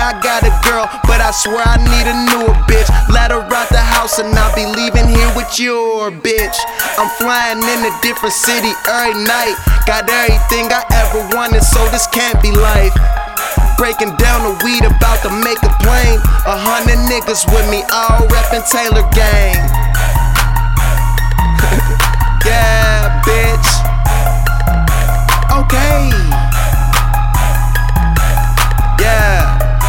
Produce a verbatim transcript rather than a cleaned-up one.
I got a girl, but I swear I need a newer bitch. Let her out the house and I'll be leaving here with your bitch. I'm flying in a different city every night. Got everything I ever wanted, so this can't be life. Breaking down the weed about to make a plane. A hundred niggas with me, all reppin' Taylor gang.